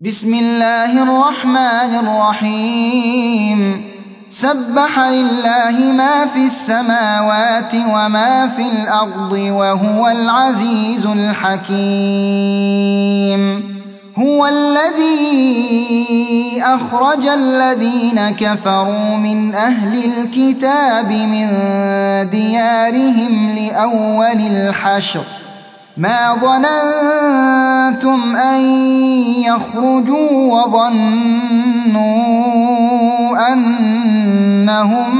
بسم الله الرحمن الرحيم سبح لله ما في السماوات وما في الأرض وهو العزيز الحكيم هو الذي أخرج الذين كفروا من أهل الكتاب من ديارهم لأول الحشر ما ظننتم أن يخرجوا وظنوا أنهم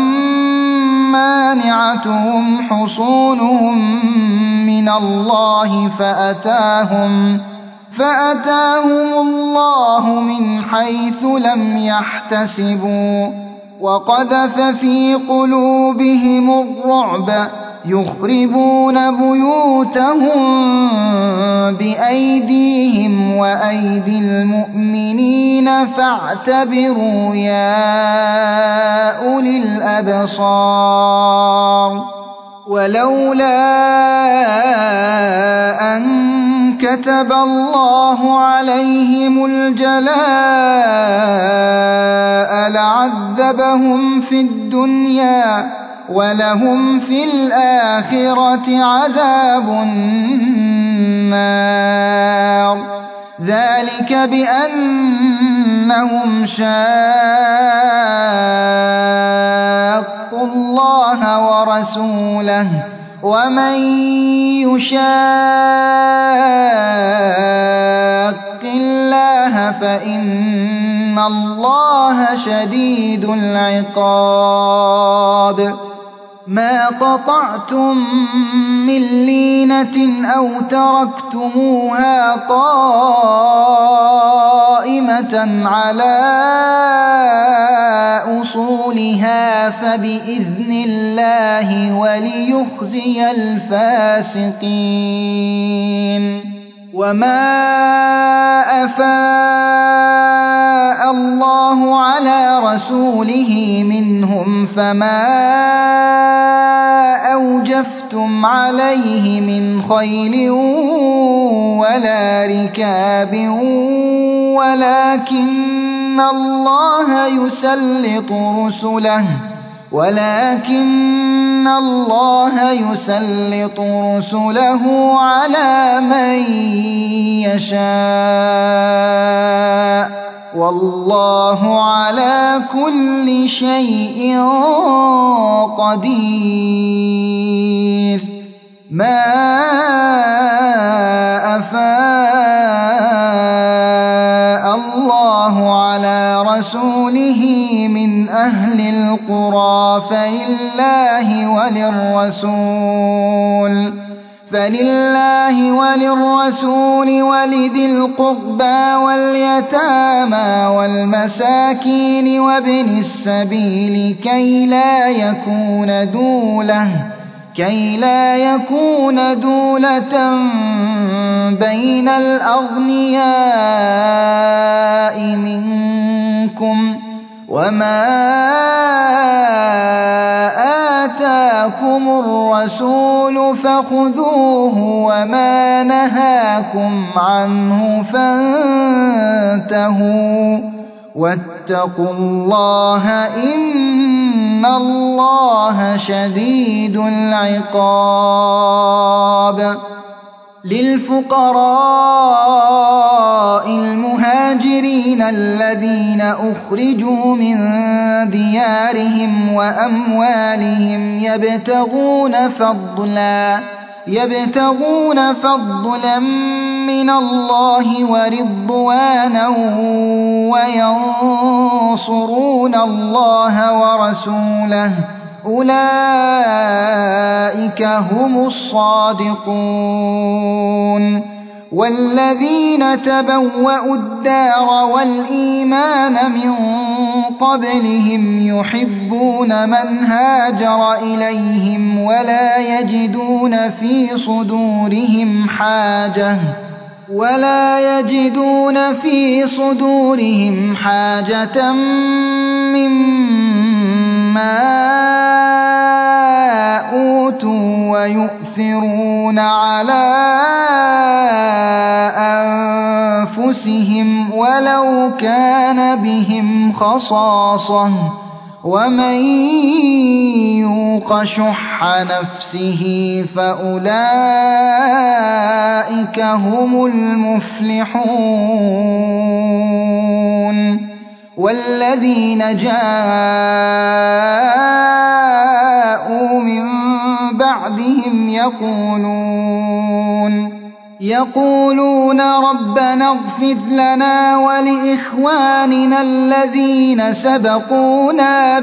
مانعتهم حصونهم من الله فأتاهم الله من حيث لم يحتسبوا وقذف في قلوبهم الرعب يخربون بيوتهم بأيديهم وأيدي المؤمنين فاعتبروا يا أولي الأبصار ولولا أن كتب الله عليهم الجلاء لعذبهم في الدنيا ولهم في الآخرة عذاب النار ذلك بأنهم شاقوا الله ورسوله ومن يشاق الله فإن الله شديد العقاب ما قطعتم من لينة أو تركتموها قائمة على أصولها فبإذن الله وليخزي الفاسقين وما أفاء الله على رسوله منهم فما أوجفتم عليه من خيل ولا ركاب ولكن الله يسلط رسله على من يشاء والله على كل شيء قدير ما أفاء الله على رسوله من أهل القرى فلله وللرسول ولذي القربى واليتامى والمساكين وابن السبيل كي لا يكون دولة بين الأغنياء منكم وما آتاكم الرسول فخذوه وما نهاكم عنه فانتهوا واتقوا الله إن الله شديد العقاب للفقراء المهاجرين الذين أخرجوا من ديارهم وأموالهم يبتغون فضلا من الله ورضوانا وينصرون الله ورسوله أولئك هم الصادقون والذين تبوأوا الدار والإيمان من قبلهم يحبون من هاجر إليهم ولا يجدون في صدورهم حاجة مما أوتوا ويؤثرون على أنفسهم ولو كان بهم خصاصة ومن يوق شح نفسه فأولئك هم المفلحون والذين جاءوا من بعدهم يقولون ربنا اغفر لنا ولإخواننا الذين سبقونا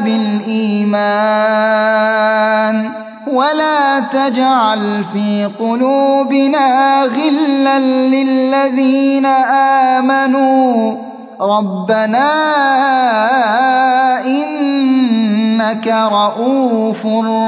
بالإيمان ولا تجعل في قلوبنا غلا للذين آمنوا ربنا إنك رؤوف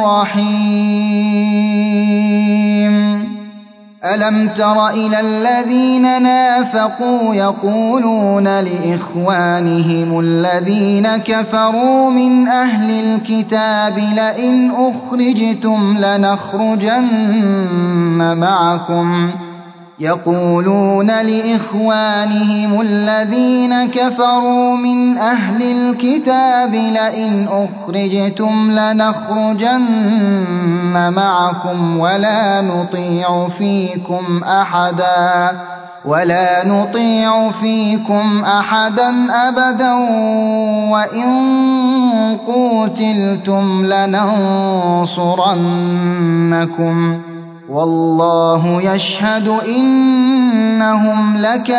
رحيم ألم تر إلى الذين نافقوا يقولون لإخوانهم الذين كفروا من أهل الكتاب لئن أخرجتم لنخرجن معكم يقولون لإخوانهم الذين كفروا من أهل الكتاب لئن أخرجتم لنخرجن معكم ولا نطيع فيكم أحدا أبدا وإن قوتلتم لننصرنكم والله يشهد إنهم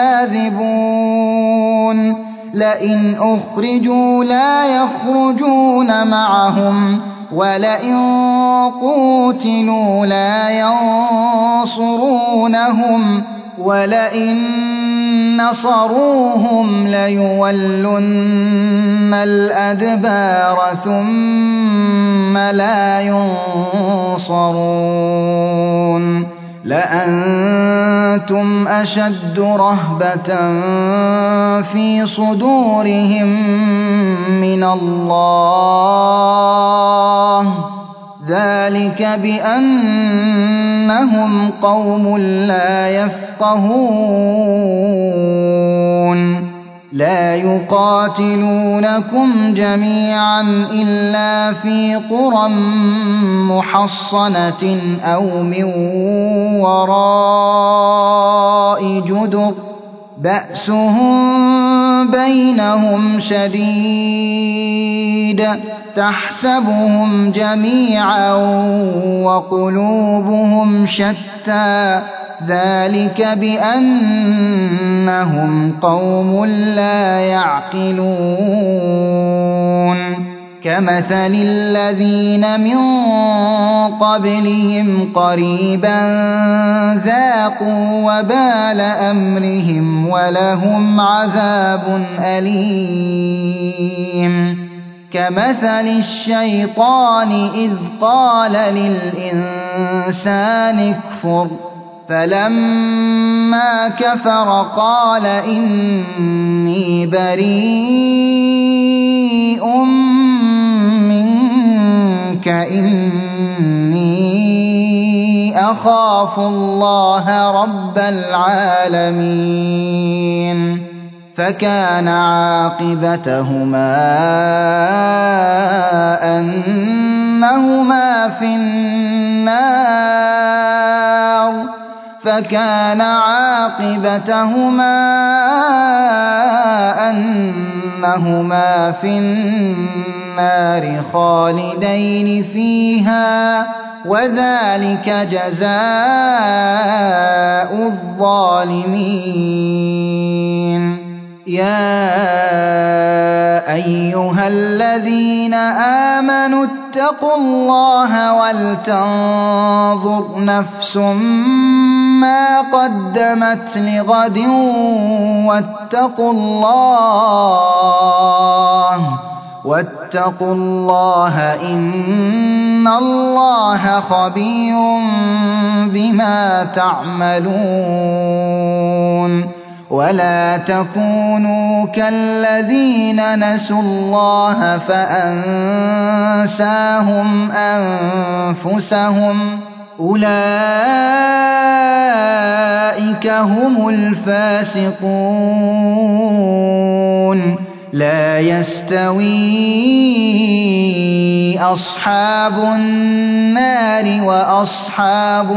لكاذبون لئن أخرجوا لا يخرجون معهم ولئن قوتلوا لا ينصرونهم ولئن نصروهم ليولن الأدبار ثم لا ينصرون لأنتم أشد رهبة في صدورهم من الله ذلك بأنهم قوم لا يفقهون لا يقاتلونكم جميعا إلا في قرى محصنة أو من وراء جدر بأسهم بينهم شديد تحسبهم جميعا وقلوبهم شتى ذلك بأنهم قوم لا يعقلون كمثل الذين من قبلهم قريبا ذاقوا وبال أمرهم ولهم عذاب أليم كمثل الشيطان إذ قال للإنسان اكفر فلما كفر قال إني بريء منك إني أخاف الله رب العالمين فكان عاقبتهما أنهما في النار خالدين فيها وذلك جزاء الظالمين يا أيها الذين آمنوا اتقوا الله ولتنظر نفس ما قدمت لغد واتقوا الله إن الله خبير بما تعملون ولا تكونوا كالذين نسوا الله فأنساهم أنفسهم أولئك هم الفاسقون لا يستوي أصحاب النار وأصحاب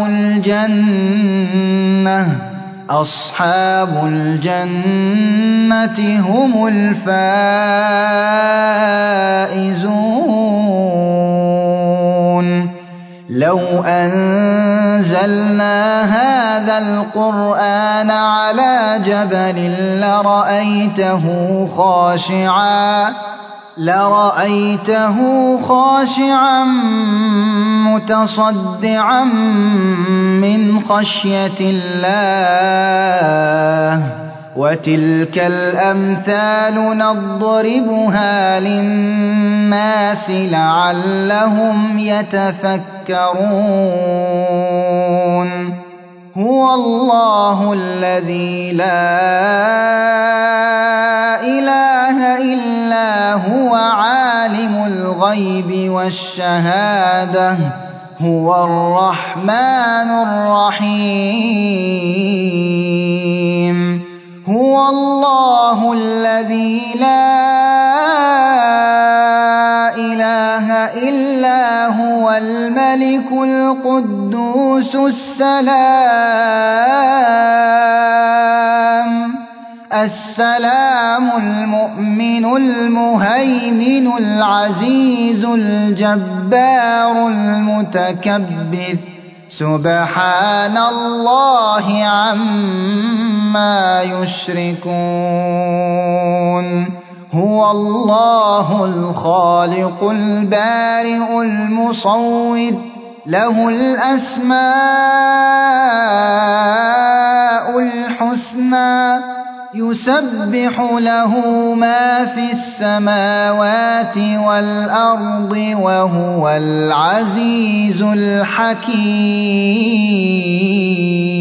الجنة أصحاب الجنة هم الفائزون لو أنزلنا هذا القرآن على جبل لرأيته خاشعا متصدعا من خشية الله وتلك الأمثال نضربها للناس لعلهم يتفكرون هو الله الذي لا إله إلا هو عالم الغيب والشهادة هو الرحمن الرحيم هو الله الذي لا إله إلا هو الملك القدوس السلام المؤمن المهيمن العزيز الجبار المتكبر سبحان الله عما يشركون هو الله الخالق البارئ المصور له الأسماء الحسنى يسبح له ما في السماوات والأرض وهو العزيز الحكيم